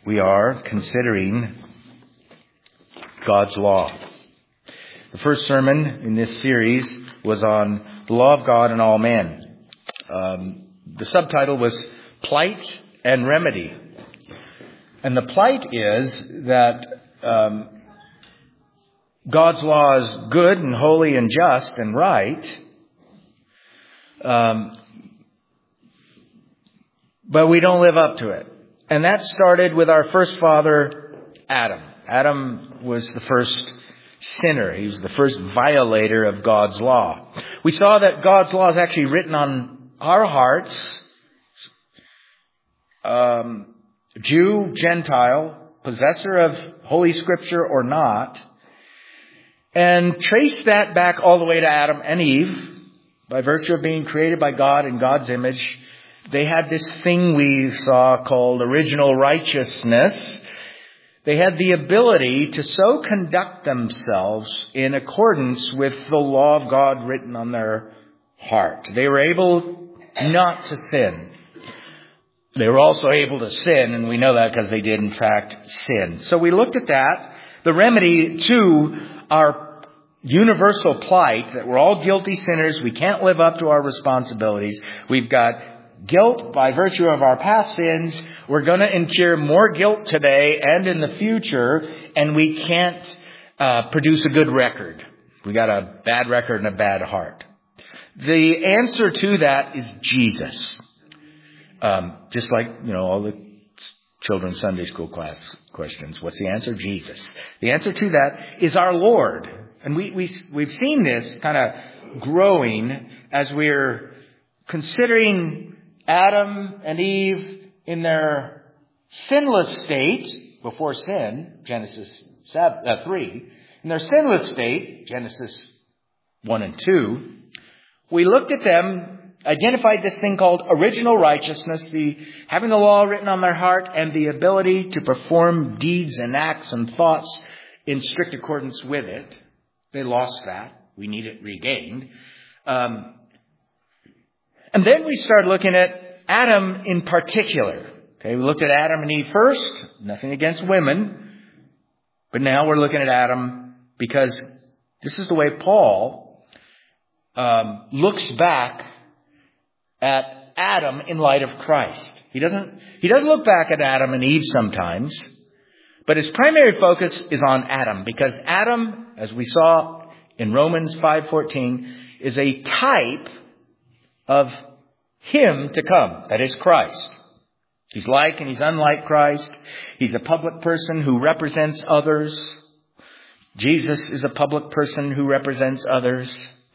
We are considering God's law. The first sermon in this series was on the law of God and all men. The subtitle was Plight and Remedy. And the plight is that God's law is good and holy and just and right. But we don't live up to it. And that started with our first father, Adam. Adam was the first sinner. He was the first violator of God's law. We saw that God's law is actually written on our hearts. Jew, Gentile, possessor of Holy Scripture or not. And trace that back all the way to Adam and Eve. By virtue of being created by God in God's image, they had this thing we saw called original righteousness. They had the ability to so conduct themselves in accordance with the law of God written on their heart. They were able not to sin. They were also able to sin, and we know that because they did in fact sin. So we looked at that. The remedy to our universal plight, that we're all guilty sinners. We can't live up to our responsibilities. We've got guilt by virtue of our past sins. We're going to incur more guilt today and in the future, and we can't produce a good record. We got a bad record and a bad heart. The answer to that is Jesus. Just like, all the children's Sunday school class questions. What's the answer? Jesus. The answer to that is our Lord. And we've seen this kind of growing as we're considering Adam and Eve in their sinless state before sin, Genesis 3. In their sinless state, Genesis 1 and 2, we looked at them, identified this thing called original righteousness, having the law written on their heart and the ability to perform deeds and acts and thoughts in strict accordance with it. They lost that. We need it regained. And then we started looking at Adam in particular. Okay, we looked at Adam and Eve first. Nothing against women. But now we're looking at Adam because this is the way Paul looks back at Adam in light of Christ. He doesn't look back at Adam and Eve sometimes. But his primary focus is on Adam, because Adam, as we saw in Romans 5:14, is a type of him to come. That is Christ. He's like and he's unlike Christ. He's a public person who represents others. Jesus is a public person who represents others.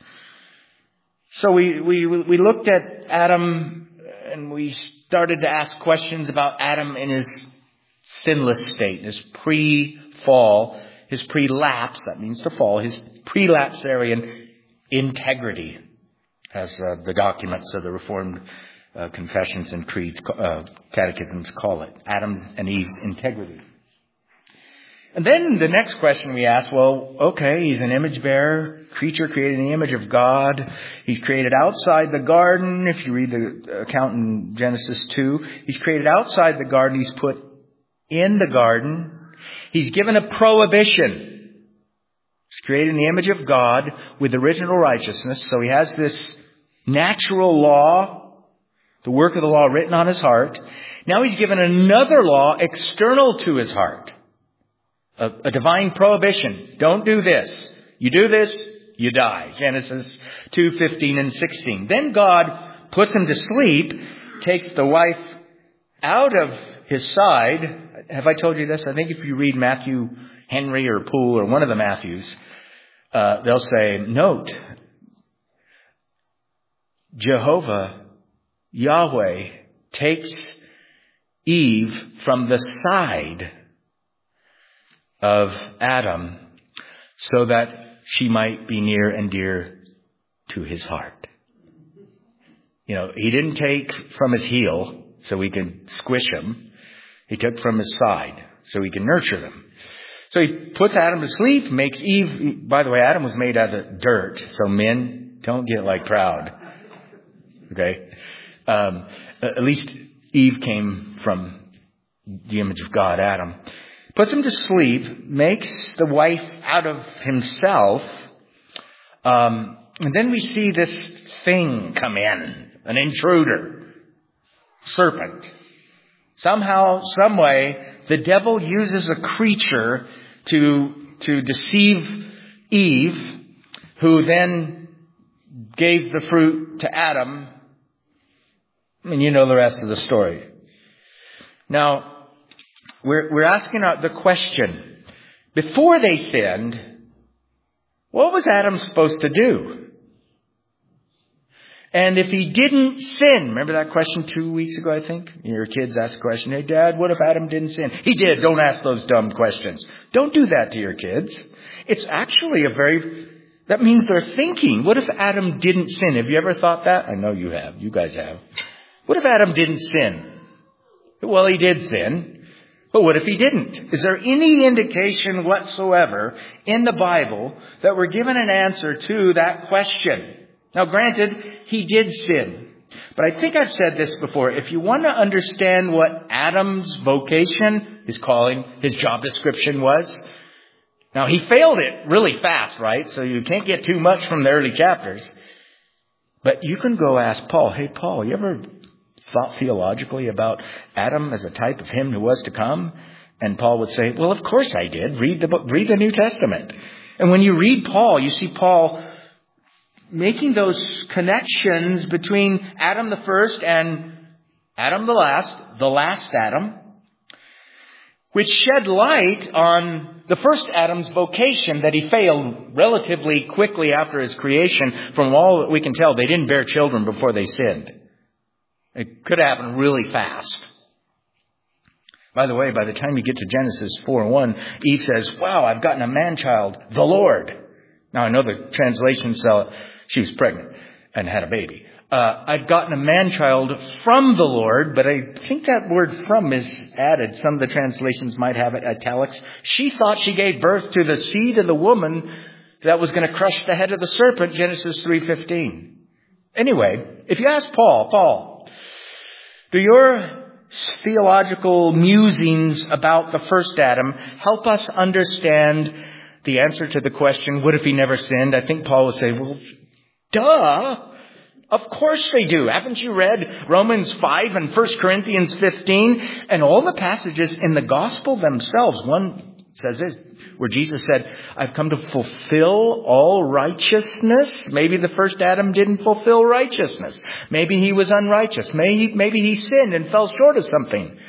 So we looked at Adam and we started to ask questions about Adam in his sinless state, his pre-fall, his pre-lapse, that means to fall, his prelapsarian integrity, as the documents of the Reformed confessions and creeds, catechisms call it, Adam and Eve's integrity. And then the next question we asked, he's an image bearer, creature created in the image of God. He's created outside the garden. If you read the account in Genesis 2, he's created outside the garden. He's put in the garden. He's given a prohibition. He's created in the image of God with original righteousness. So he has this natural law, the work of the law written on his heart. Now he's given another law external to his heart. A divine prohibition. Don't do this. You do this, you die. Genesis 2:15 and 16. Then God puts him to sleep, takes the wife out of his side. Have I told you this? I think if you read Matthew Henry or Poole or one of the Matthews, they'll say, note, Jehovah, Yahweh, takes Eve from the side of Adam so that she might be near and dear to his heart. He didn't take from his heel so we could squish him. He took from his side so we can nurture them. So he puts Adam to sleep, makes Eve. By the way, Adam was made out of dirt. So men, don't get proud. Okay? At least Eve came from the image of God, Adam. Puts him to sleep, makes the wife out of himself. And then we see this thing come in, an intruder, serpent. Somehow, some way, the devil uses a creature to deceive Eve, who then gave the fruit to Adam. And you know the rest of the story. Now, we're asking the question, before they sinned, what was Adam supposed to do? And if he didn't sin, remember that question 2 weeks ago, I think? Your kids asked the question, hey, Dad, what if Adam didn't sin? He did. Don't ask those dumb questions. Don't do that to your kids. It's actually that means they're thinking, what if Adam didn't sin? Have you ever thought that? I know you have. You guys have. What if Adam didn't sin? Well, he did sin. But what if he didn't? Is there any indication whatsoever in the Bible that we're given an answer to that question? Now, granted, he did sin. But I think I've said this before. If you want to understand what Adam's vocation, his calling, his job description was. Now, he failed it really fast, right? So you can't get too much from the early chapters. But you can go ask Paul, hey, Paul, you ever thought theologically about Adam as a type of him who was to come? And Paul would say, well, of course I did. Read the book, read the New Testament. And when you read Paul, you see Paul making those connections between Adam the first and Adam the last Adam, which shed light on the first Adam's vocation that he failed relatively quickly after his creation. From all that we can tell, they didn't bear children before they sinned. It could happen really fast. By the way, by the time you get to Genesis 4:1, Eve says, wow, I've gotten a man-child, the Lord. Now, I know the translations she was pregnant and had a baby. I've gotten a man-child from the Lord, but I think that word from is added. Some of the translations might have it italics. She thought she gave birth to the seed of the woman that was going to crush the head of the serpent, Genesis 3:15. Anyway, if you ask Paul, do your theological musings about the first Adam help us understand the answer to the question, what if he never sinned? I think Paul would say, well, duh. Of course they do. Haven't you read Romans 5 and 1 Corinthians 15? And all the passages in the gospel themselves. One says this, where Jesus said, I've come to fulfill all righteousness. Maybe the first Adam didn't fulfill righteousness. Maybe he was unrighteous. Maybe he sinned and fell short of something.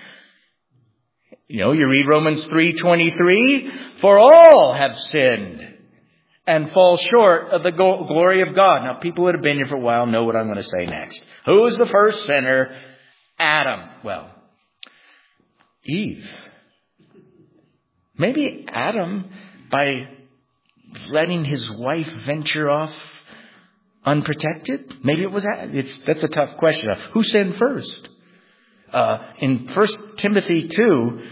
You know, you read Romans 3:23, for all have sinned and fall short of the glory of God. Now, people that have been here for a while know what I'm going to say next. Who was the first sinner? Adam. Well, Eve. Maybe Adam, by letting his wife venture off unprotected? Maybe it was that's a tough question. Who sinned first? In 1 Timothy 2,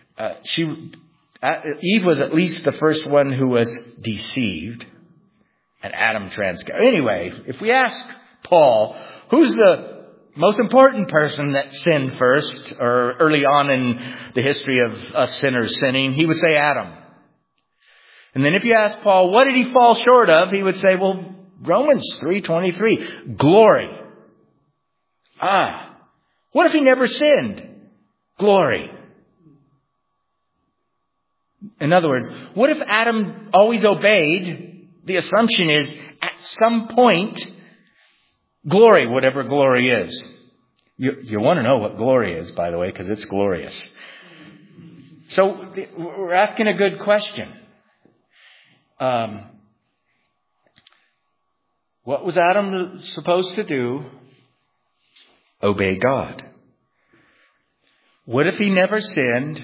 Eve was at least the first one who was deceived, and Adam transgressed. Anyway, if we ask Paul, who's the most important person that sinned first, or early on in the history of us sinners sinning, he would say Adam. And then if you ask Paul, what did he fall short of? He would say, well, Romans 3:23, glory. What if he never sinned? Glory. In other words, what if Adam always obeyed? The assumption is at some point, glory, whatever glory is. You want to know what glory is, by the way, because it's glorious. So we're asking a good question. What was Adam supposed to do? Obey God. What if he never sinned?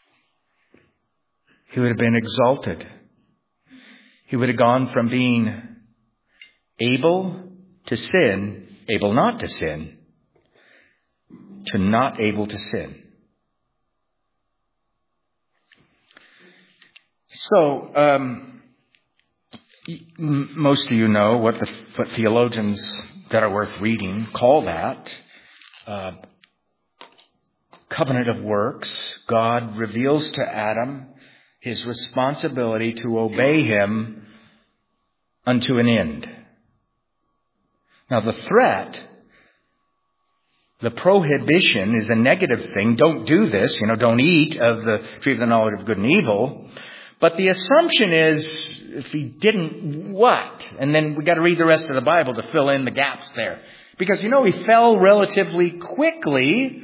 He would have been exalted. He would have gone from being able to sin, able not to sin, to not able to sin. So, most of you know what theologians that are worth reading call that covenant of works, God reveals to Adam his responsibility to obey him unto an end. Now the threat, the prohibition, is a negative thing. Don't do this. Don't eat of the tree of the knowledge of good and evil. But the assumption is, if he didn't, what? And then we got to read the rest of the Bible to fill in the gaps there. Because, he fell relatively quickly.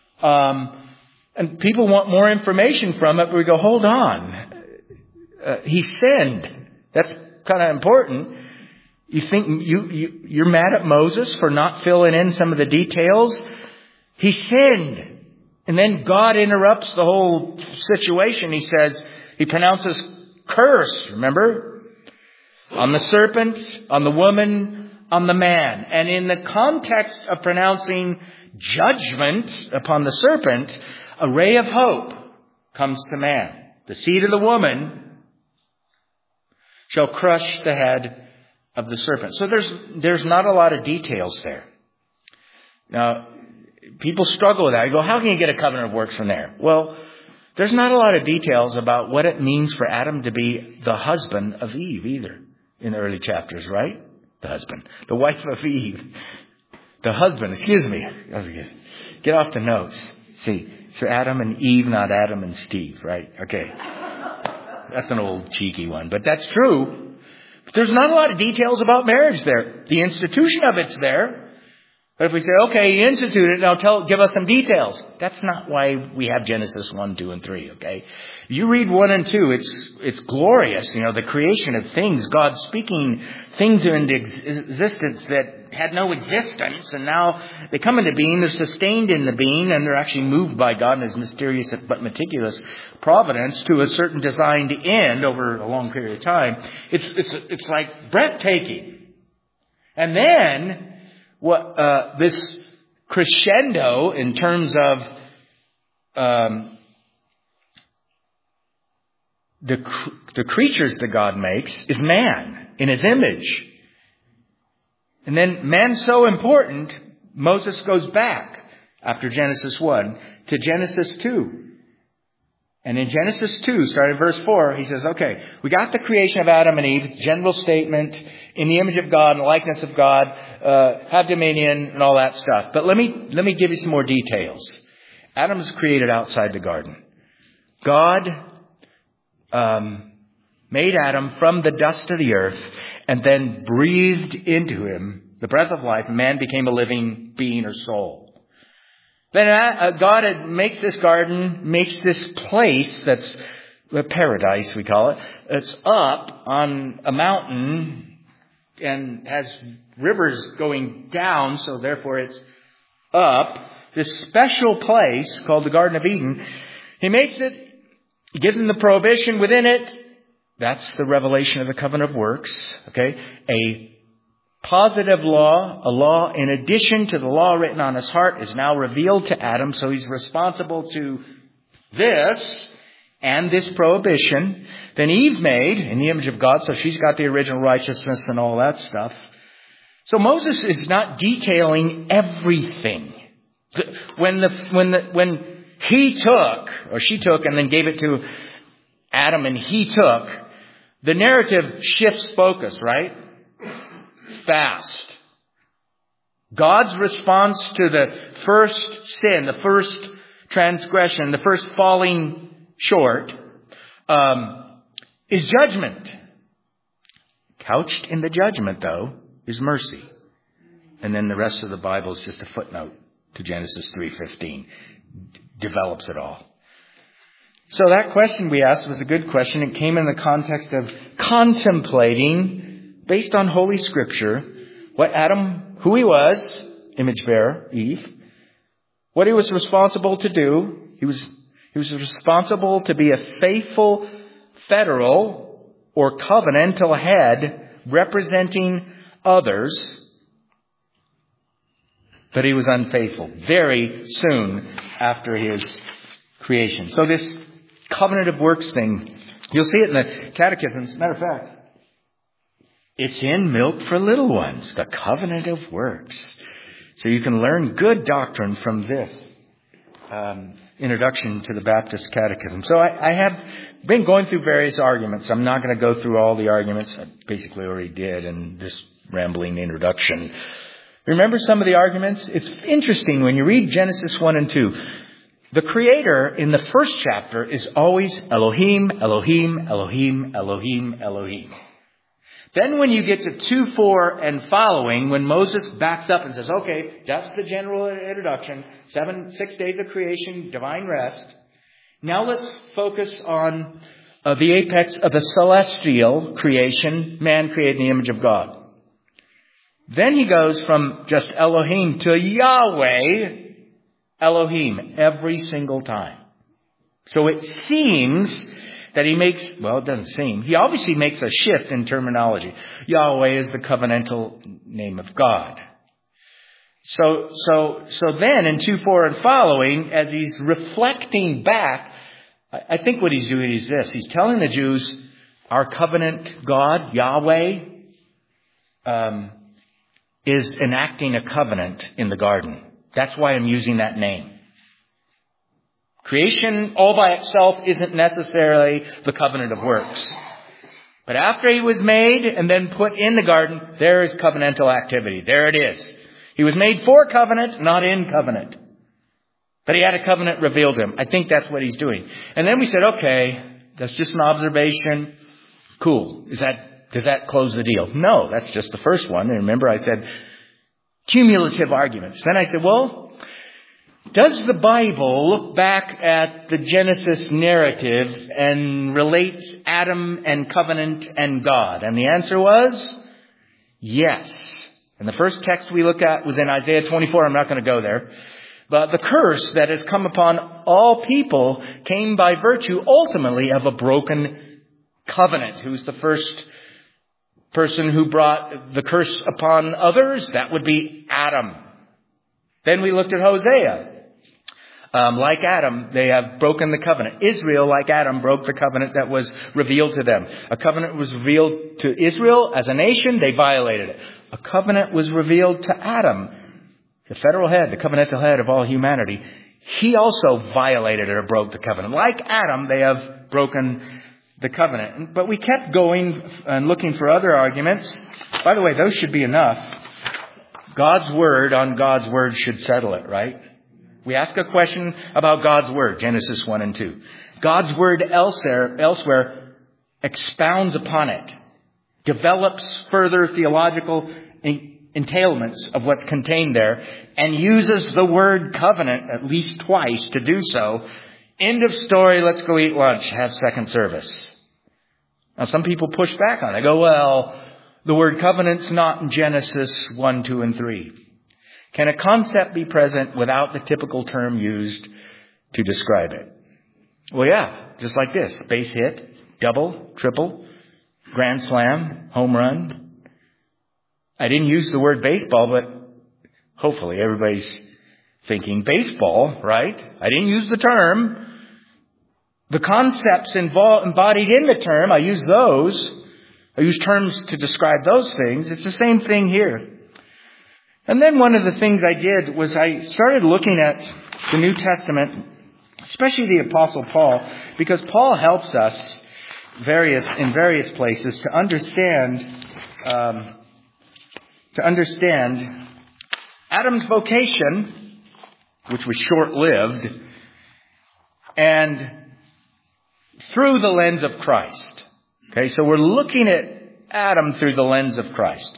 And people want more information from it. But we go, hold on. He sinned. That's kind of important. You think you're mad at Moses for not filling in some of the details? He sinned. And then God interrupts the whole situation. He pronounces curse, remember? On the serpent, on the woman, on the man. And in the context of pronouncing judgment upon the serpent, a ray of hope comes to man. The seed of the woman shall crush the head of the serpent. So there's not a lot of details there. Now, people struggle with that. You go, how can you get a covenant of works from there? Well, there's not a lot of details about what it means for Adam to be the husband of Eve either in the early chapters, right? The husband. The wife of Eve. The husband, excuse me. Get off the notes. See, so Adam and Eve, not Adam and Steve, right? Okay. That's an old cheeky one, but that's true. There's not a lot of details about marriage there. The institution of it's there. But if we say, okay, you instituted it, now give us some details. That's not why we have Genesis 1, 2, and 3, okay? You read 1 and 2, it's glorious, the creation of things, God speaking things into existence that had no existence, and now they come into being, they're sustained in the being, and they're actually moved by God in His mysterious but meticulous providence to a certain designed end over a long period of time. It's like breathtaking. And then this crescendo in terms of the creatures that God makes is man in His image. And then man's so important, Moses goes back after Genesis 1 to Genesis 2. And in Genesis 2, starting at verse 4, he says, okay, we got the creation of Adam and Eve, general statement, in the image of God and the likeness of God, have dominion and all that stuff. But let me give you some more details. Adam was created outside the garden. God made Adam from the dust of the earth and then breathed into him the breath of life, and man became a living being or soul. Then God makes this garden, makes this place that's a paradise, we call it. It's up on a mountain and has rivers going down, so therefore it's up. This special place called the Garden of Eden. He makes it, he gives him the prohibition within it. That's the revelation of the covenant of works. Okay, a positive law, a law in addition to the law written on his heart, is now revealed to Adam. So he's responsible to this and this prohibition. Then Eve made in the image of God, so she's got the original righteousness and all that stuff. So Moses is not detailing everything. When he took, or she took, and then gave it to Adam and he took, the narrative shifts focus, right? Fast. God's response to the first sin, the first transgression, the first falling short, is judgment. Couched in the judgment, though, is mercy. And then the rest of the Bible is just a footnote to Genesis 3:15. Develops it all. So that question we asked was a good question. It came in the context of contemplating, based on Holy Scripture, what Adam, who he was, image bearer, Eve, what he was responsible to do. He was responsible to be a faithful federal or covenantal head representing others. But he was unfaithful very soon after his creation. So this covenant of works thing, you'll see it in the catechisms. Matter of fact, it's in Milk for Little Ones, the covenant of works. So you can learn good doctrine from this. introduction to the Baptist Catechism. So I have been going through various arguments. I'm not going to go through all the arguments. I basically already did in this rambling introduction. Remember some of the arguments? It's interesting when you read Genesis 1 and 2. The Creator in the first chapter is always Elohim, Elohim, Elohim, Elohim, Elohim. Then when you get to 2, 4 and following, when Moses backs up and says, okay, that's the general introduction, 6 days of creation, divine rest. Now let's focus on the apex of the celestial creation, man created in the image of God. Then he goes from just Elohim to Yahweh, Elohim, every single time. So it seems that he makes, well, it doesn't seem, he obviously makes a shift in terminology. Yahweh is the covenantal name of God. So then in 2, 4 and following, as he's reflecting back, I think what he's doing is this. He's telling the Jews, our covenant God, Yahweh, is enacting a covenant in the garden. That's why I'm using that name. Creation all by itself isn't necessarily the covenant of works. But after he was made and then put in the garden, there is covenantal activity. There it is. He was made for covenant, not in covenant. But he had a covenant revealed to him. I think that's what he's doing. And then we said, okay, that's just an observation. Cool. Does that close the deal? No, that's just the first one. And remember I said cumulative arguments. Then I said, well, does the Bible look back at the Genesis narrative and relate Adam and covenant and God? And the answer was yes. And the first text we looked at was in Isaiah 24. I'm not going to go there. But the curse that has come upon all people came by virtue ultimately of a broken covenant. Who's the first person who brought the curse upon others? That would be Adam. Then we looked at Hosea. Like Adam, they have broken the covenant. Israel, like Adam, broke the covenant that was revealed to them. A covenant was revealed to Israel as a nation. They violated it. A covenant was revealed to Adam, the federal head, the covenantal head of all humanity. He also violated it or broke the covenant. Like Adam, they have broken the covenant. But we kept going and looking for other arguments. By the way, those should be enough. God's word on God's word should settle it, right? We ask a question about God's word, Genesis 1 and 2. God's word elsewhere expounds upon it, develops further theological entailments of what's contained there, and uses the word covenant at least twice to do so. End of story, let's go eat lunch, have second service. Now some people push back on it. They go, well, the word covenant's not in Genesis 1, 2, and 3. Can a concept be present without the typical term used to describe it? Well, yeah, just like this. Base hit, double, triple, grand slam, home run. I didn't use the word baseball, but hopefully everybody's thinking baseball, right? I didn't use the term. The concepts embodied in the term, I use those. I use terms to describe those things. It's the same thing here. And then one of the things I did was I started looking at the New Testament, especially the Apostle Paul, because Paul helps us in various places to understand Adam's vocation, which was short-lived, and through the lens of Christ. Okay, so we're looking at Adam through the lens of Christ.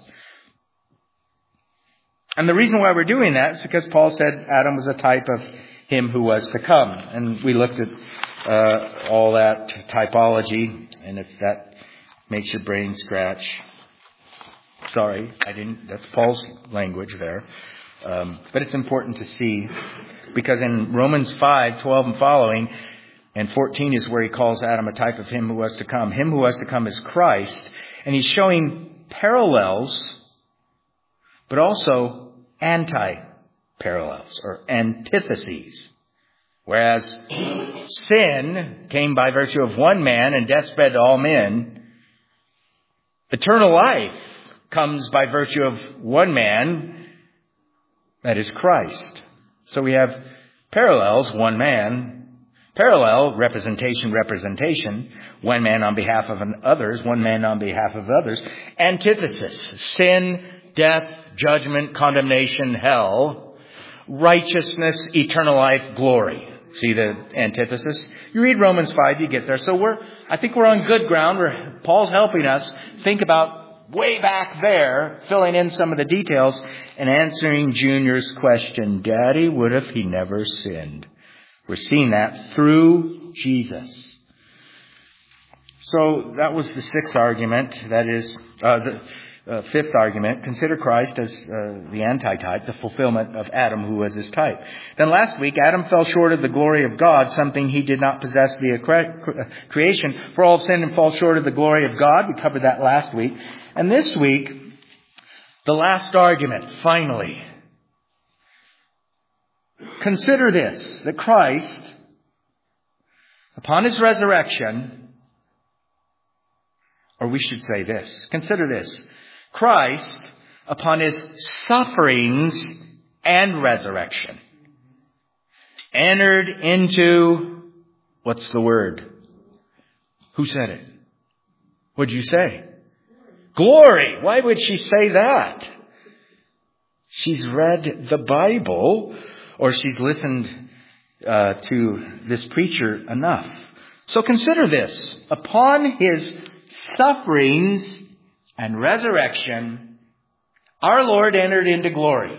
And the reason why we're doing that is because Paul said Adam was a type of him who was to come. And we looked at all that typology. And if that makes your brain scratch, sorry, that's Paul's language there. But it's important to see, because in Romans 5, 12 and following, and 14 is where he calls Adam a type of him who was to come. Him who was to come is Christ. And he's showing parallels, but also anti-parallels or antitheses. Whereas sin came by virtue of one man and death spread to all men, eternal life comes by virtue of one man, that is Christ. So we have Parallels, one man. Parallel, representation. One man on behalf of others, one man on behalf of others. Antithesis, sin, death, judgment, condemnation, hell. Righteousness, eternal life, glory. See the antithesis? You read Romans 5, you get there. So I think we're on good ground. Paul's helping us think about way back there, filling in some of the details and answering Junior's question, Daddy, what if he never sinned? We're seeing that through Jesus. So that was the sixth argument. That is the fifth argument. Consider Christ as the antitype, the fulfillment of Adam, who was his type. Then last week, Adam fell short of the glory of God, something he did not possess via creation. For all have sinned and fall short of the glory of God. We covered that last week. And this week, the last argument, finally. Consider this, that Christ, upon his resurrection, or we should say this, consider this, Christ, upon his sufferings and resurrection, entered into, what's the word? Who said it? What'd you say? Glory. Why would she say that? She's read the Bible, or she's listened to this preacher enough. So consider this. Upon his sufferings and resurrection, our Lord entered into glory.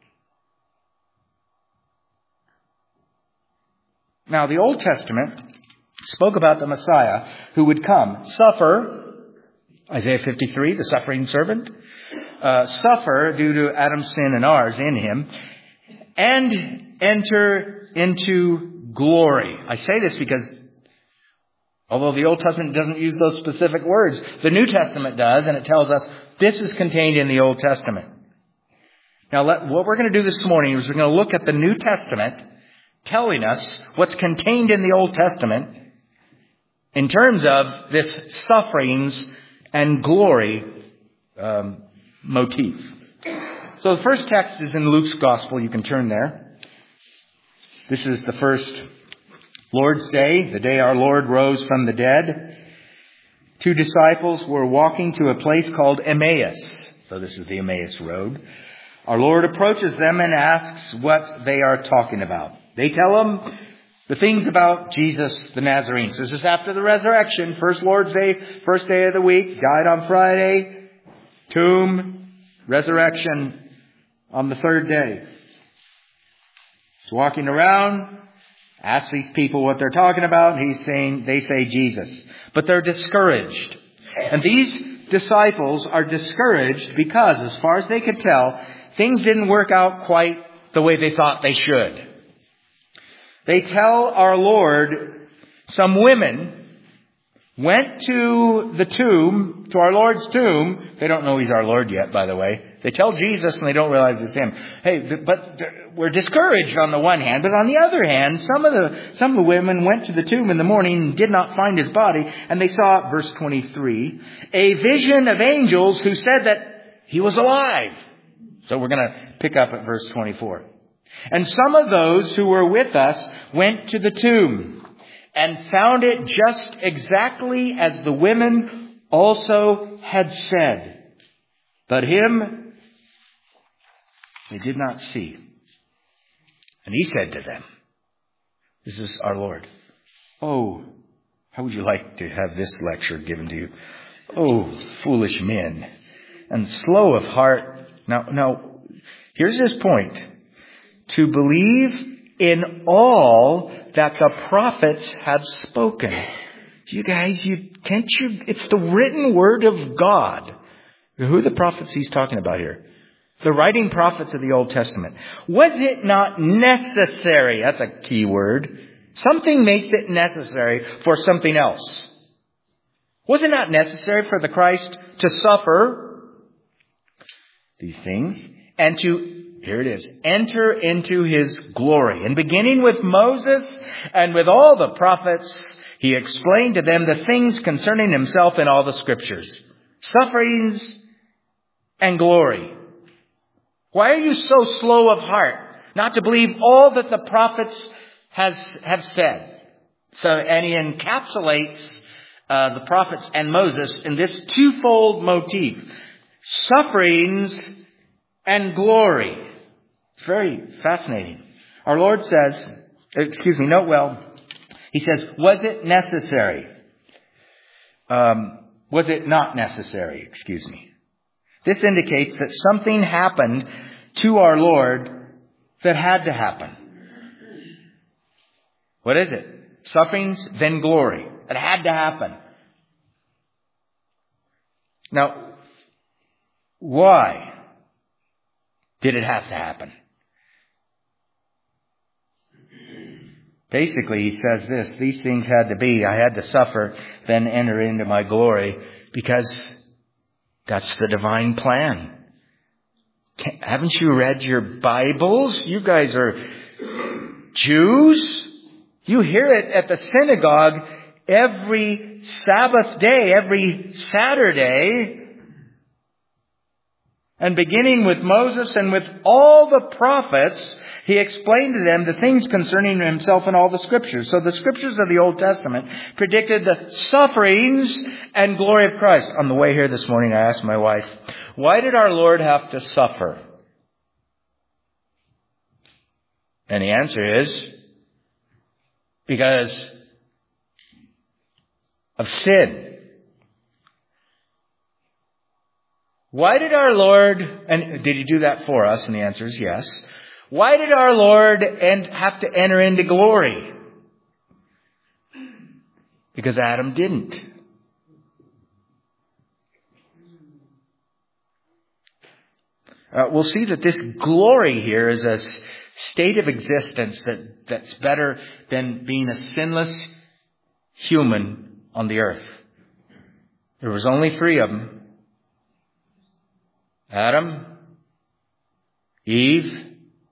Now, the Old Testament spoke about the Messiah who would come, suffer, Isaiah 53, the suffering servant, suffer due to Adam's sin and ours in him, and enter into glory. I say this because although the Old Testament doesn't use those specific words, the New Testament does, and it tells us this is contained in the Old Testament. Now, what we're going to do this morning is we're going to look at the New Testament telling us what's contained in the Old Testament in terms of this sufferings and glory motif. So the first text is in Luke's Gospel. You can turn there. This is the first Lord's Day, the day our Lord rose from the dead. 2 disciples were walking to a place called Emmaus. So this is the Emmaus Road. Our Lord approaches them and asks what they are talking about. They tell him the things about Jesus the Nazarene. So this is after the resurrection, first Lord's Day, first day of the week, died on Friday, tomb, resurrection on the third day. He's walking around, asks these people what they're talking about. They say Jesus. But they're discouraged. And these disciples are discouraged because, as far as they could tell, things didn't work out quite the way they thought they should. They tell our Lord, some women went to the tomb, to our Lord's tomb. They don't know he's our Lord yet, by the way. They tell Jesus and they don't realize it's him. Hey, but we're discouraged on the one hand, but on the other hand, some of the women went to the tomb in the morning and did not find his body, and they saw, verse 23, a vision of angels who said that he was alive. So we're going to pick up at verse 24. And some of those who were with us went to the tomb and found it just exactly as the women also had said. But him they did not see. And he said to them, this is our Lord, oh, how would you like to have this lecture given to you? Oh, foolish men and slow of heart. Now, here's his point. To believe in all that the prophets have spoken. You guys, it's the written word of God. Who are the prophets he's talking about here? The writing prophets of the Old Testament. Was it not necessary? That's a key word. Something makes it necessary for something else. Was it not necessary for the Christ to suffer these things and to, here it is, enter into his glory? And beginning with Moses and with all the prophets, he explained to them the things concerning himself in all the scriptures. Sufferings and glory. Why are you so slow of heart? not to believe all that the prophets have said. And he encapsulates the prophets and Moses in this twofold motif: sufferings and glory. It's very fascinating. Our Lord says, note well, he says, was it necessary? Was it not necessary? This indicates that something happened to our Lord that had to happen. What is it? Sufferings, then glory. It had to happen. Now, why did it have to happen? Basically, he says this: these things had to be. I had to suffer, then enter into my glory, because that's the divine plan. Haven't you read your Bibles? You guys are Jews. You hear it at the synagogue every Sabbath day, every Saturday. And beginning with Moses and with all the prophets, he explained to them the things concerning himself in all the Scriptures. So the Scriptures of the Old Testament predicted the sufferings and glory of Christ. On the way here this morning, I asked my wife, why did our Lord have to suffer? And the answer is, because of sin. Why did our Lord, and did he do that for us? And the answer is yes. Why did our Lord have to enter into glory? Because Adam didn't. We'll see that this glory here is a state of existence that's better than being a sinless human on the earth. There was only 3 of them. Adam, Eve,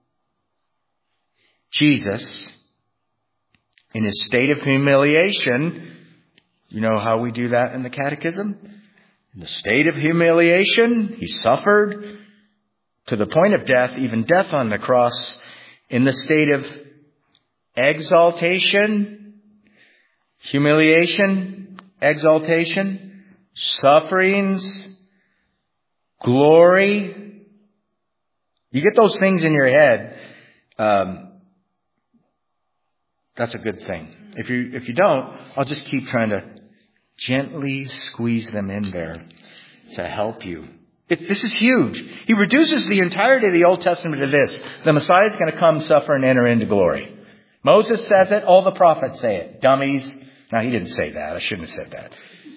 Jesus. In his state of humiliation, you know how we do that in the Catechism? In the state of humiliation, he suffered to the point of death, even death on the cross. In the state of exaltation, humiliation, exaltation, sufferings, glory. You get those things in your head, that's a good thing. If you don't, I'll just keep trying to gently squeeze them in there to help you. This is huge. He reduces the entirety of the Old Testament to this: the Messiah is going to come, suffer, and enter into glory. Moses says it. All the prophets say it. Dummies. Now, he didn't say that. I shouldn't have said that.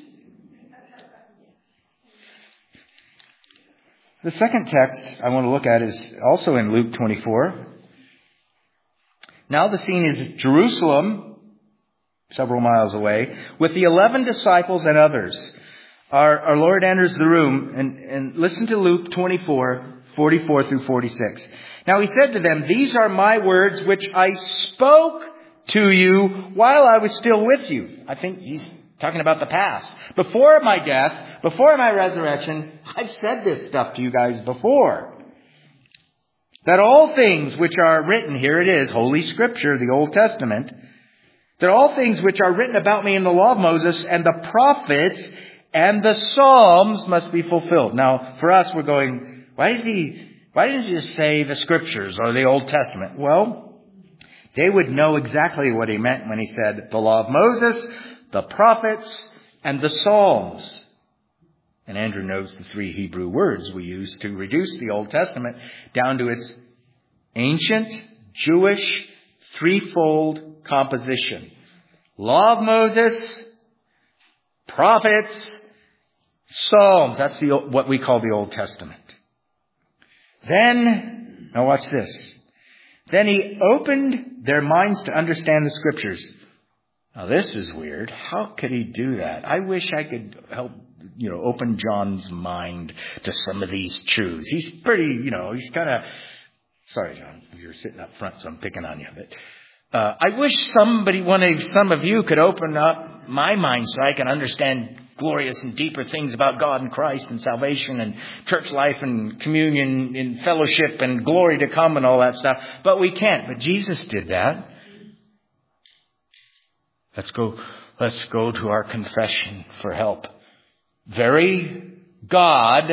The second text I want to look at is also in Luke 24. Now the scene is Jerusalem, several miles away, with the 11 disciples and others. Our Lord enters the room, and listen to Luke 24, 44 through 46. Now he said to them, "These are my words which I spoke to you while I was still with you." I think he's talking about the past. Before my death, before my resurrection, I've said this stuff to you guys before. That all things which are written, here it is, Holy Scripture, the Old Testament, that all things which are written about me in the law of Moses and the prophets and the Psalms must be fulfilled. Now, for us, we're going, why doesn't he just say the Scriptures or the Old Testament? Well, they would know exactly what he meant when he said the law of Moses, the prophets, and the Psalms. And Andrew knows the 3 Hebrew words we use to reduce the Old Testament down to its ancient Jewish threefold composition. Law of Moses, prophets, Psalms. That's what we call the Old Testament. Then, now watch this. Then he opened their minds to understand the Scriptures. Now this is weird. How could he do that? I wish I could help, open John's mind to some of these truths. He's pretty, he's kind of, sorry, John, you're sitting up front, so I'm picking on you a bit. I wish some of you could open up my mind so I can understand glorious and deeper things about God and Christ and salvation and church life and communion and fellowship and glory to come and all that stuff. But we can't. But Jesus did that. Let's go to our confession for help. Very God,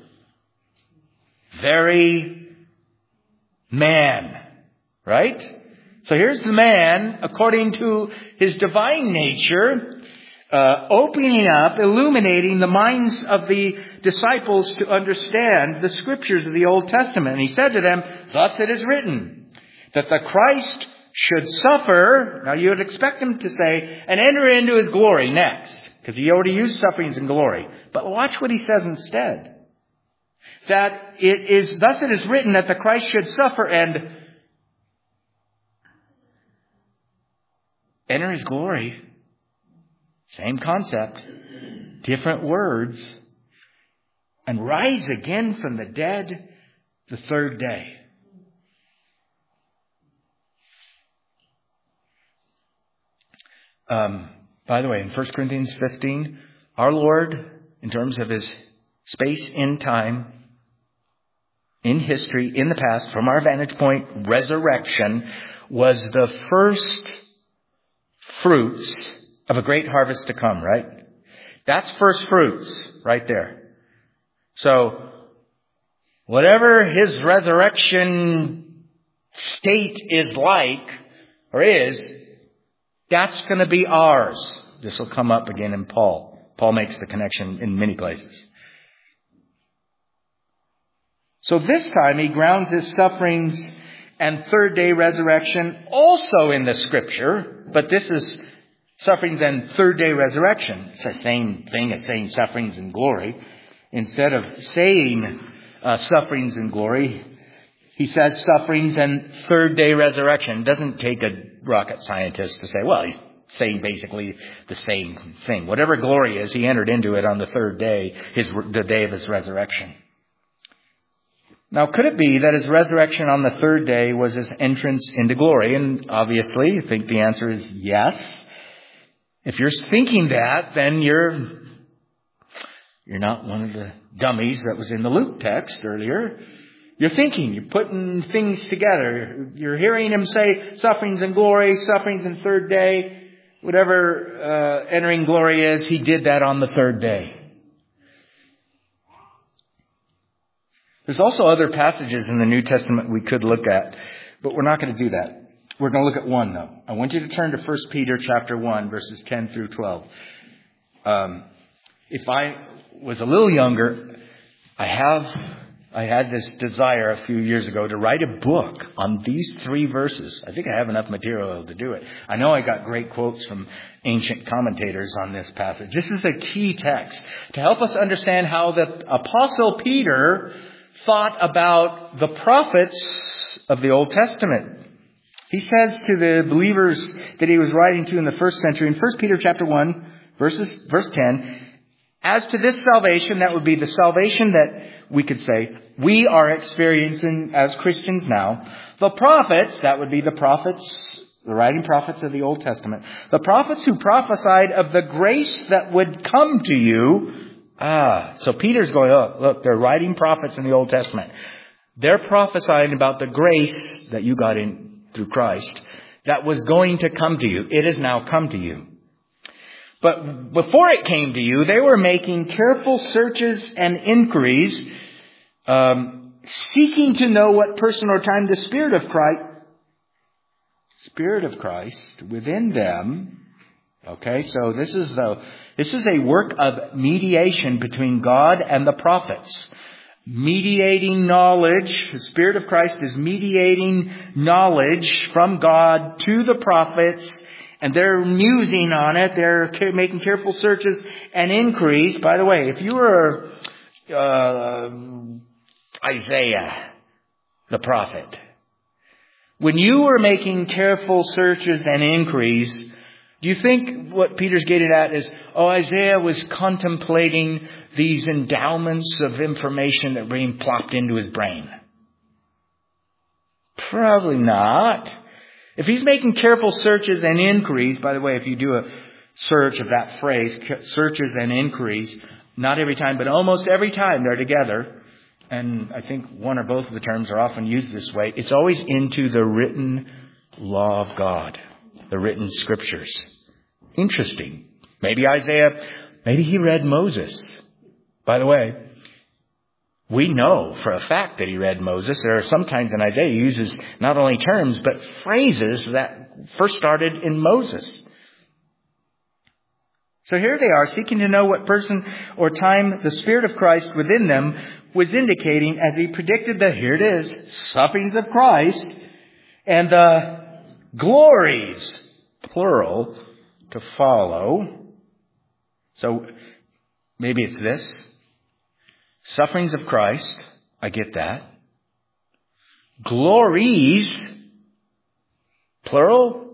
very man. Right? So here's the man, according to his divine nature, opening up, illuminating the minds of the disciples to understand the scriptures of the Old Testament. And he said to them, thus it is written, that the Christ should suffer, now you would expect him to say, and enter into his glory next, because he already used sufferings and glory. But watch what he says instead. That thus it is written that the Christ should suffer and enter his glory. Same concept, different words, and rise again from the dead the third day. By the way, in 1 Corinthians 15, our Lord, in terms of his space in time, in history, in the past, from our vantage point, resurrection was the first fruits of a great harvest to come, right? That's first fruits right there. So, whatever his resurrection state is like, or is, that's going to be ours. This will come up again in Paul. Paul makes the connection in many places. So this time he grounds his sufferings and third day resurrection also in the scripture, but this is sufferings and third day resurrection. It's the same thing as saying sufferings and glory. Instead of saying sufferings and glory, he says sufferings and third day resurrection. It doesn't take a rocket scientist to say, well, he's saying basically the same thing. Whatever glory is, he entered into it on the third day, the day of his resurrection. Now, could it be that his resurrection on the third day was his entrance into glory? And obviously, I think the answer is yes. If you're thinking that, then you're not one of the dummies that was in the Luke text earlier. You're thinking, you're putting things together. You're hearing him say sufferings and glory, sufferings and third day. Whatever entering glory is, he did that on the third day. There's also other passages in the New Testament we could look at, but we're not going to do that. We're going to look at one, though. I want you to turn to 1 Peter chapter 1, verses 10 through 12. If I was a little younger, I had this desire a few years ago to write a book on these three verses. I think I have enough material to do it. I know I got great quotes from ancient commentators on this passage. This is a key text to help us understand how the Apostle Peter thought about the prophets of the Old Testament. He says to the believers that he was writing to in the first century, in 1 Peter chapter 1, verse 10, as to this salvation, that would be the salvation that we could say we are experiencing as Christians now. The prophets, that would be the prophets, the writing prophets of the Old Testament. The prophets who prophesied of the grace that would come to you. So Peter's going, oh, look, they're writing prophets in the Old Testament. They're prophesying about the grace that you got in through Christ that was going to come to you. It has now come to you. But before it came to you, they were making careful searches and inquiries, seeking to know what person or time the Spirit of Christ within them. Okay, so this is a work of mediation between God and the prophets. Mediating knowledge. The Spirit of Christ is mediating knowledge from God to the prophets. And they're musing on it. They're making careful searches and inquiries. By the way, if you were Isaiah, the prophet, when you were making careful searches and inquiries, do you think what Peter's getting at is, Isaiah was contemplating these endowments of information that were being plopped into his brain? Probably not. If he's making careful searches and inquiries, by the way, if you do search of that phrase, searches and increase, not every time, but almost every time they're together, and I think one or both of the terms are often used this way, it's always into the written law of God, the written scriptures. Interesting. Maybe Isaiah, maybe he read Moses. By the way, we know for a fact that he read Moses. There are sometimes in Isaiah he uses not only terms, but phrases that first started in Moses. So here they are, seeking to know what person or time the Spirit of Christ within them was indicating as he predicted the, here it is, sufferings of Christ and the glories, plural, to follow. So maybe it's this. Sufferings of Christ, I get that. Glories, plural,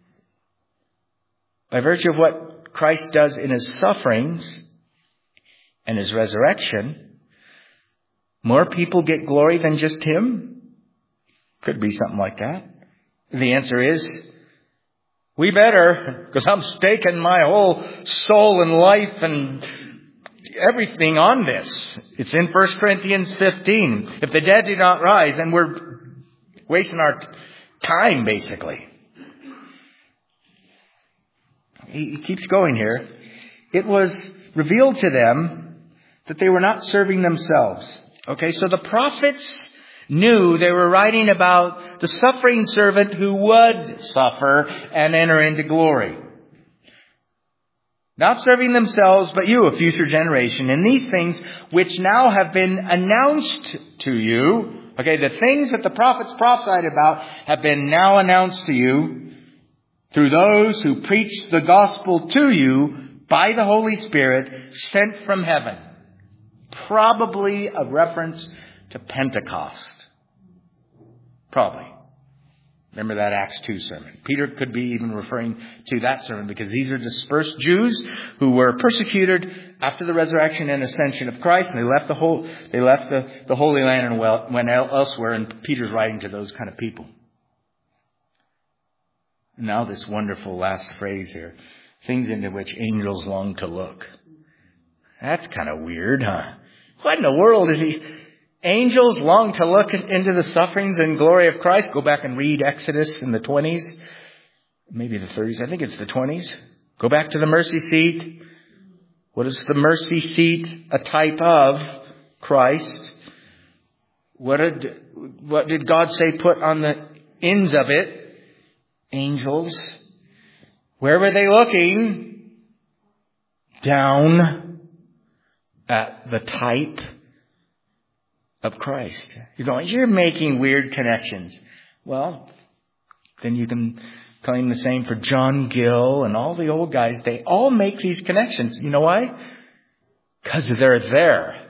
by virtue of what Christ does in his sufferings and his resurrection, more people get glory than just him? Could be something like that. The answer is, we better, because I'm staking my whole soul and life and everything on this. It's in 1 Corinthians 15. If the dead do not rise, and we're wasting our time, basically. He keeps going here. It was revealed to them that they were not serving themselves. Okay, so the prophets knew they were writing about the suffering servant who would suffer and enter into glory. Not serving themselves, but you, a future generation. And these things which now have been announced to you. Okay, the things that the prophets prophesied about have been now announced to you through those who preach the gospel to you by the Holy Spirit sent from heaven. Probably a reference to Pentecost. Probably. Remember that Acts 2 sermon. Peter could be even referring to that sermon because these are dispersed Jews who were persecuted after the resurrection and ascension of Christ, and they left the Holy Land and went elsewhere, and Peter's writing to those kind of people. Now this wonderful last phrase here. Things into which angels long to look. That's kind of weird, huh? What in the world is he... Angels long to look into the sufferings and glory of Christ. Go back and read Exodus in the 20s. Maybe the 30s. I think it's the 20s. Go back to the mercy seat. What is the mercy seat a type of? Christ. What did God say put on the ends of it? Angels. Where were they looking? Down at the type of Christ. You're going, you're making weird connections. Well, then you can claim the same for John Gill and all the old guys. They all make these connections. You know why? Because they're there.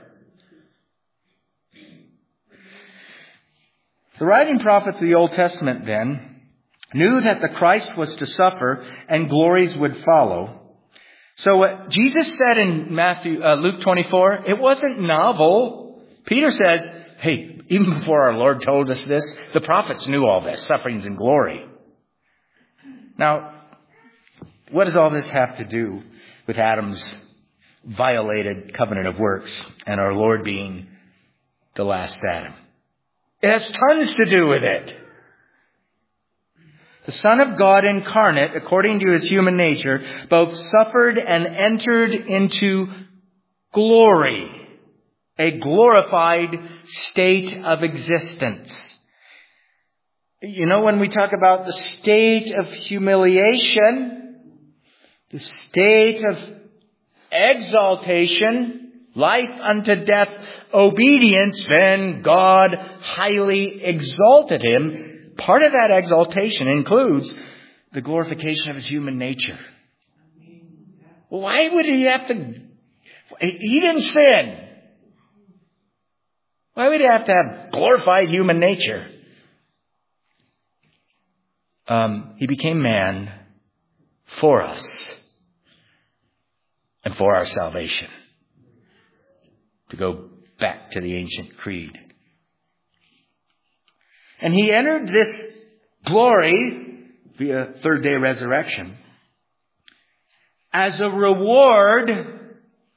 The writing prophets of the Old Testament then knew that the Christ was to suffer and glories would follow. So what Jesus said in Luke 24, it wasn't novel. Peter says, hey, even before our Lord told us this, the prophets knew all this, sufferings and glory. Now, what does all this have to do with Adam's violated covenant of works and our Lord being the last Adam? It has tons to do with it. The Son of God incarnate, according to his human nature, both suffered and entered into glory. A glorified state of existence. You know, when we talk about the state of humiliation, the state of exaltation, life unto death, obedience, then God highly exalted him. Part of that exaltation includes the glorification of his human nature. Why would he have to... He didn't sin. Why would he have to have glorified human nature? He became man for us and for our salvation. To go back to the ancient creed. And he entered this glory via third day resurrection as a reward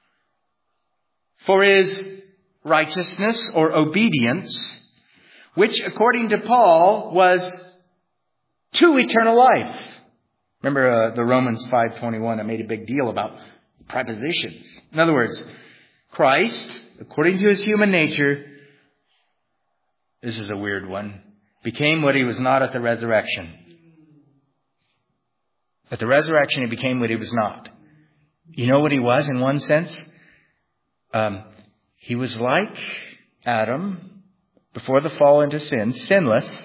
for his righteousness or obedience, which according to Paul was to eternal life. Remember the Romans 5:21, I made a big deal about prepositions. In other words, Christ, according to his human nature, this is a weird one, became what he was not at the resurrection. At the resurrection, he became what he was not. You know what he was in one sense? He was like Adam before the fall into sin, sinless.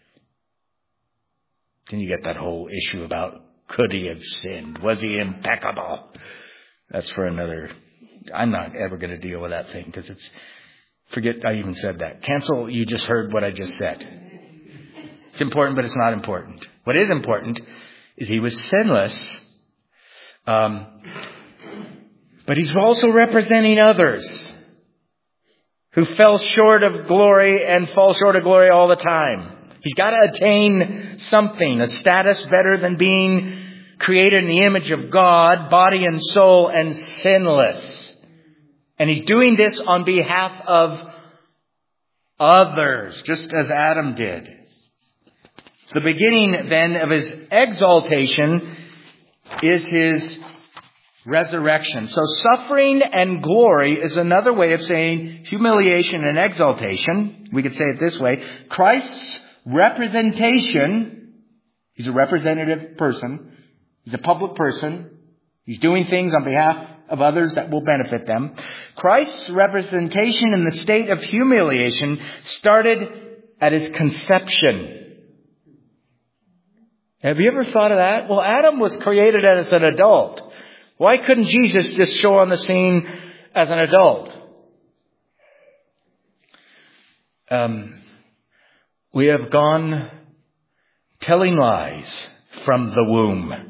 Then you get that whole issue about could he have sinned? Was he impeccable? That's for another. I'm not ever going to deal with that thing because forget I even said that. Cancel, you just heard what I just said. It's important, but it's not important. What is important is he was sinless, but he's also representing others who fell short of glory and fall short of glory all the time. He's got to attain something, a status better than being created in the image of God, body and soul, and sinless. And he's doing this on behalf of others, just as Adam did. The beginning then of his exaltation is his resurrection. So suffering and glory is another way of saying humiliation and exaltation. We could say it this way. Christ's representation, he's a representative person. He's a public person. He's doing things on behalf of others that will benefit them. Christ's representation in the state of humiliation started at his conception. Have you ever thought of that? Well, Adam was created as an adult. Why couldn't Jesus just show on the scene as an adult? We have gone telling lies from the womb.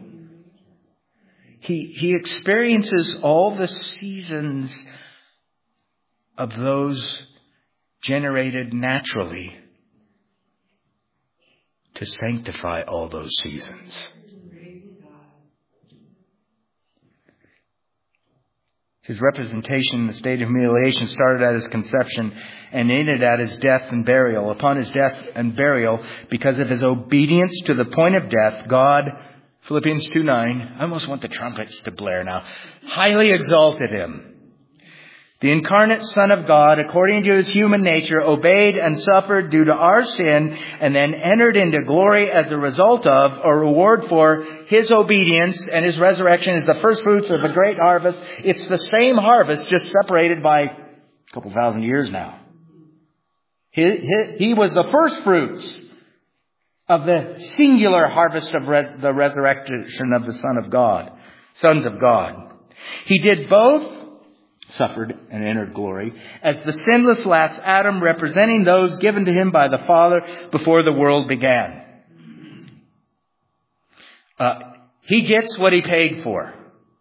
He experiences all the seasons of those generated naturally to sanctify all those seasons. His representation in the state of humiliation started at his conception and ended at his death and burial. Upon his death and burial, because of his obedience to the point of death, God, Philippians 2:9, I almost want the trumpets to blare now, highly exalted him. The incarnate Son of God, according to his human nature, obeyed and suffered due to our sin and then entered into glory as a result of or reward for his obedience, and his resurrection is the first fruits of a great harvest. It's the same harvest, just separated by a couple thousand years now. He was the first fruits of the singular harvest of the resurrection of the sons of God. He did both, suffered and entered glory, as the sinless last Adam, representing those given to him by the Father before the world began. He gets what he paid for.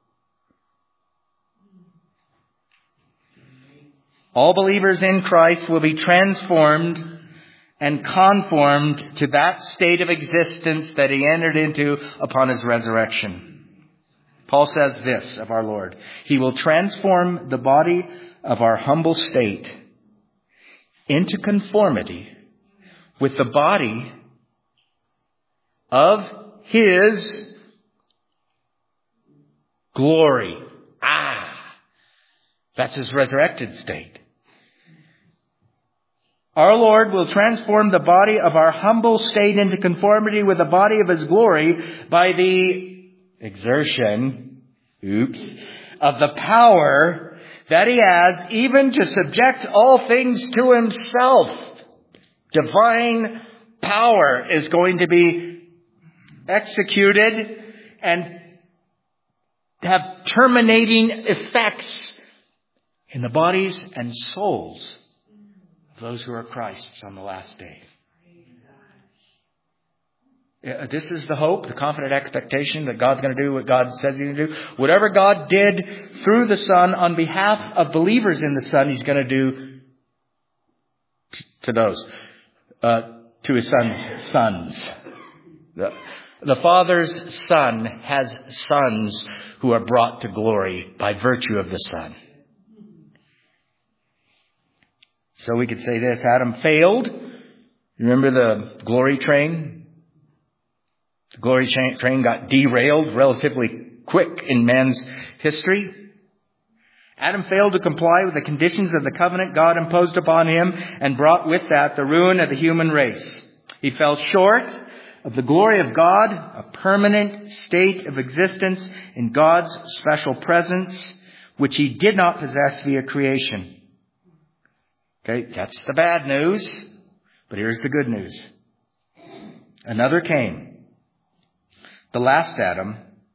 All believers in Christ will be transformed and conformed to that state of existence that he entered into upon his resurrection. Paul says this of our Lord: He will transform the body of our humble state into conformity with the body of his glory. That's his resurrected state. Our Lord will transform the body of our humble state into conformity with the body of his glory by the exertion, of the power that he has even to subject all things to himself. Divine power is going to be executed and have terminating effects in the bodies and souls of those who are Christ's on the last day. This is the hope, the confident expectation that God's going to do what God says he's going to do. Whatever God did through the Son on behalf of believers in the Son, he's going to do to those, to his son's sons. The Father's Son has sons who are brought to glory by virtue of the Son. So we could say this: Adam failed. Remember the glory train? The glory train got derailed relatively quick in man's history. Adam failed to comply with the conditions of the covenant God imposed upon him and brought with that the ruin of the human race. He fell short of the glory of God, a permanent state of existence in God's special presence, which he did not possess via creation. Okay, that's the bad news, but here's the good news. Another came. The last Adam,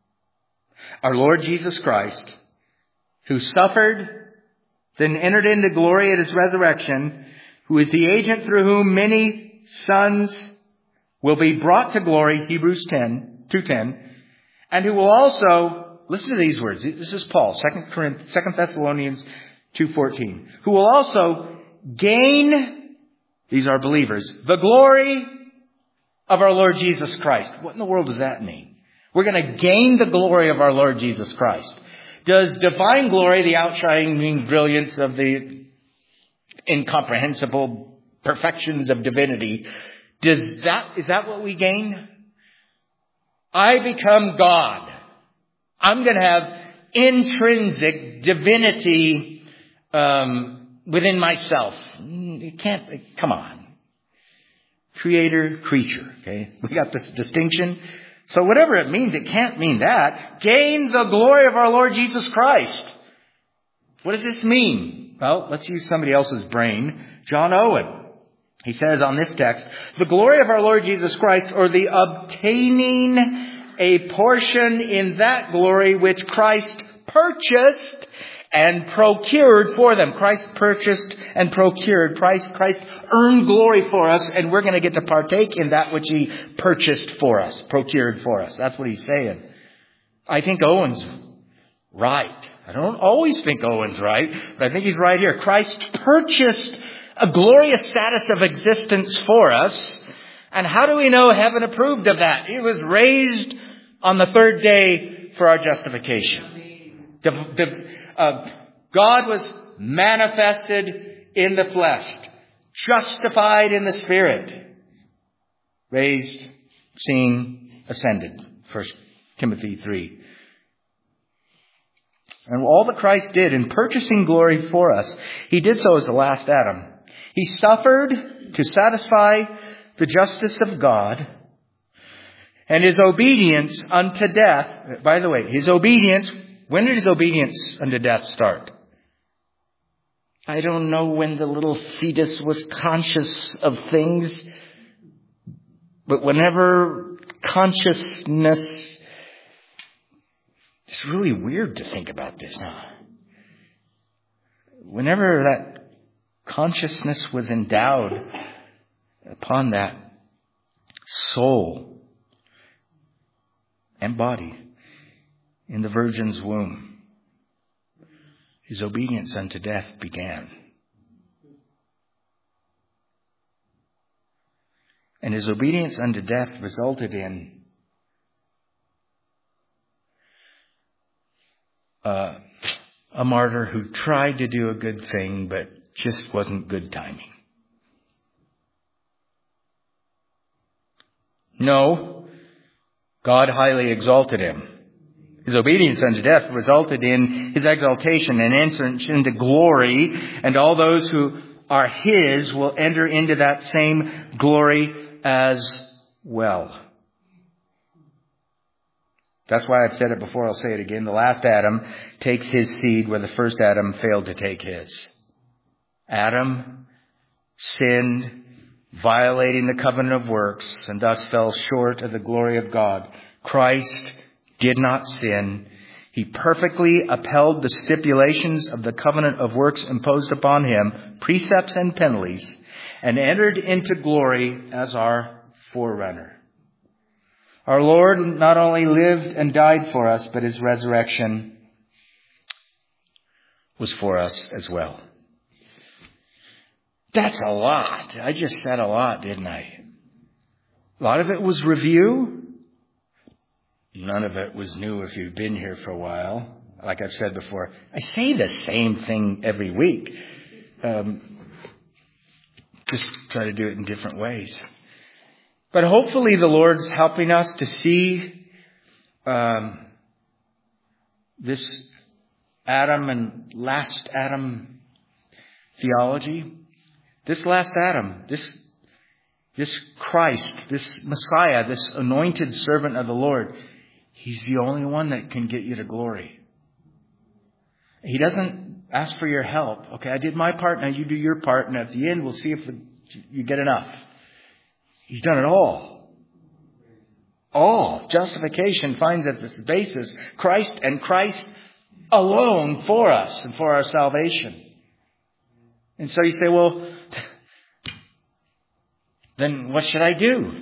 our Lord Jesus Christ, who suffered, then entered into glory at his resurrection, who is the agent through whom many sons will be brought to glory, Hebrews 2:10, and who will also, listen to these words, this is Paul, 2 Thessalonians 2:14, who will also gain, these are believers, the glory of our Lord Jesus Christ. What in the world does that mean? We're going to gain the glory of our Lord Jesus Christ. Does divine glory, the outshining brilliance of the incomprehensible perfections of divinity, is that what we gain? I become God. I'm going to have intrinsic divinity within myself. You can't, come on. Creator, creature, okay? We got this distinction. So whatever it means, it can't mean that. Gain the glory of our Lord Jesus Christ. What does this mean? Well, let's use somebody else's brain. John Owen. He says on this text, the glory of our Lord Jesus Christ, or the obtaining a portion in that glory which Christ purchased and procured for them. Christ purchased and procured. Christ earned glory for us, and we're going to get to partake in that which he purchased for us, procured for us. That's what he's saying. I think Owen's right. I don't always think Owen's right, but I think he's right here. Christ purchased a glorious status of existence for us. And how do we know heaven approved of that? He was raised on the third day for our justification. God was manifested in the flesh, justified in the Spirit, raised, seen, ascended. 1 Timothy 3. And all that Christ did in purchasing glory for us, he did so as the last Adam. He suffered to satisfy the justice of God, and his obedience unto death. By the way, his obedience, when did his obedience unto death start? I don't know when the little fetus was conscious of things, but whenever consciousness, it's really weird to think about this, huh? Whenever that consciousness was endowed upon that soul and body in the virgin's womb, his obedience unto death began. And his obedience unto death resulted in a martyr who tried to do a good thing, but just wasn't good timing. No, God highly exalted him. His obedience unto death resulted in his exaltation and entrance into glory, and all those who are his will enter into that same glory as well. That's why I've said it before, I'll say it again. The last Adam takes his seed where the first Adam failed to take his. Adam sinned, violating the covenant of works, and thus fell short of the glory of God. Christ did not sin. He perfectly upheld the stipulations of the covenant of works imposed upon him, precepts and penalties, and entered into glory as our forerunner. Our Lord not only lived and died for us, but his resurrection was for us as well. That's a lot. I just said a lot, didn't I? A lot of it was review. None of it was new if you've been here for a while. Like I've said before, I say the same thing every week. Just try to do it in different ways. But hopefully the Lord's helping us to see this Adam and last Adam theology. This last Adam, this Christ, this Messiah, this anointed servant of the Lord, He's the only one that can get you to glory. He doesn't ask for your help. Okay, I did my part, now you do your part, and at the end we'll see if you get enough. He's done it all. All. Justification finds at this basis Christ and Christ alone for us and for our salvation. And so you say, well, then what should I do?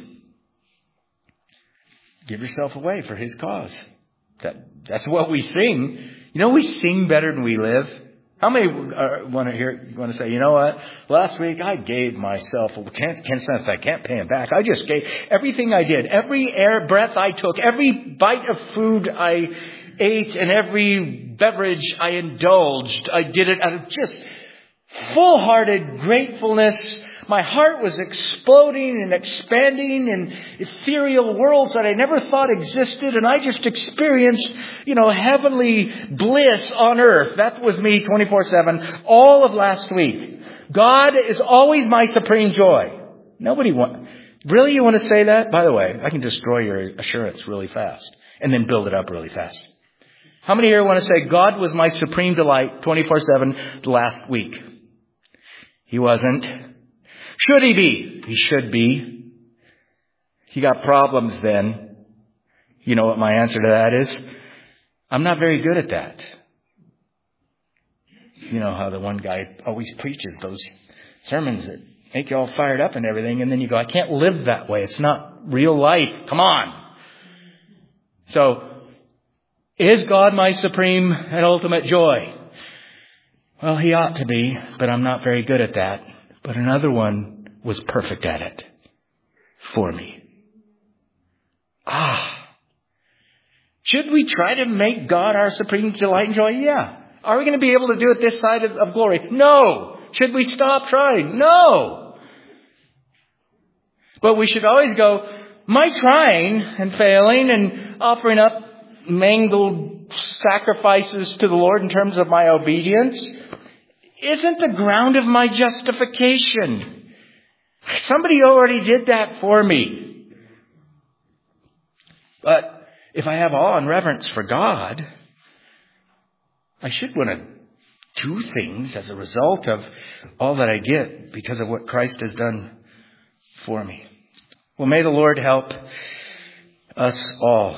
Give yourself away for His cause. That's what we sing. You know, we sing better than we live. How many want to say, you know what? Last week I gave myself 10 cents. I can't pay Him back. I just gave everything I did. Every air breath I took, every bite of food I ate, and every beverage I indulged, I did it out of just full-hearted gratefulness. My heart was exploding and expanding in ethereal worlds that I never thought existed. And I just experienced, heavenly bliss on earth. That was me 24/7 all of last week. God is always my supreme joy. Really, you want to say that? By the way, I can destroy your assurance really fast and then build it up really fast. How many here want to say God was my supreme delight 24/7 last week? He wasn't. Should He be? He should be. He got problems then. You know what my answer to that is? I'm not very good at that. You know how the one guy always preaches those sermons that make you all fired up and everything, and then you go, I can't live that way. It's not real life. Come on. So, is God my supreme and ultimate joy? Well, He ought to be, but I'm not very good at that. But another one was perfect at it for me. Should we try to make God our supreme delight and joy? Yeah. Are we going to be able to do it this side of glory? No. Should we stop trying? No. But we should always go, my trying and failing and offering up mangled sacrifices to the Lord in terms of my obedience isn't the ground of my justification. Somebody already did that for me. But if I have awe and reverence for God, I should want to do things as a result of all that I get because of what Christ has done for me. Well, may the Lord help us all.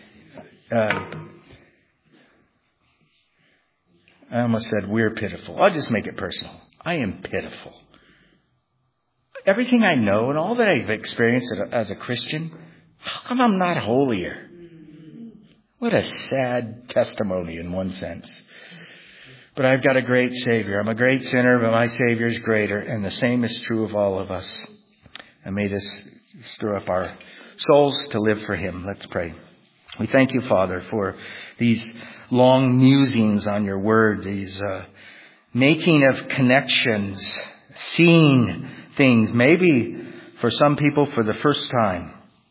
I almost said we're pitiful. I'll just make it personal. I am pitiful. Everything I know and all that I've experienced as a Christian, how come I'm not holier? What a sad testimony in one sense. But I've got a great Savior. I'm a great sinner, but my Savior is greater. And the same is true of all of us. And may this stir up our souls to live for Him. Let's pray. We thank You, Father, for these long musings on Your word, these making of connections, seeing things, maybe for some people for the first time.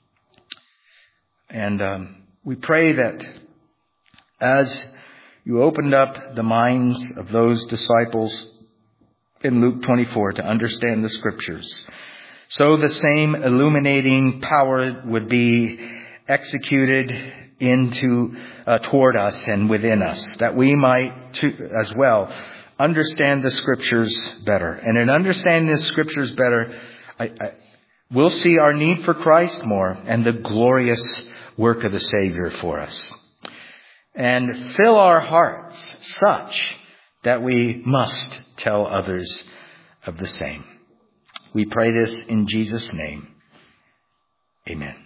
And we pray that as You opened up the minds of those disciples in Luke 24 to understand the Scriptures, so the same illuminating power would be executed toward us and within us, that we might too, as well understand the Scriptures better. And in understanding the Scriptures better, we'll see our need for Christ more and the glorious work of the Savior for us. And fill our hearts such that we must tell others of the same. We pray this in Jesus' name. Amen.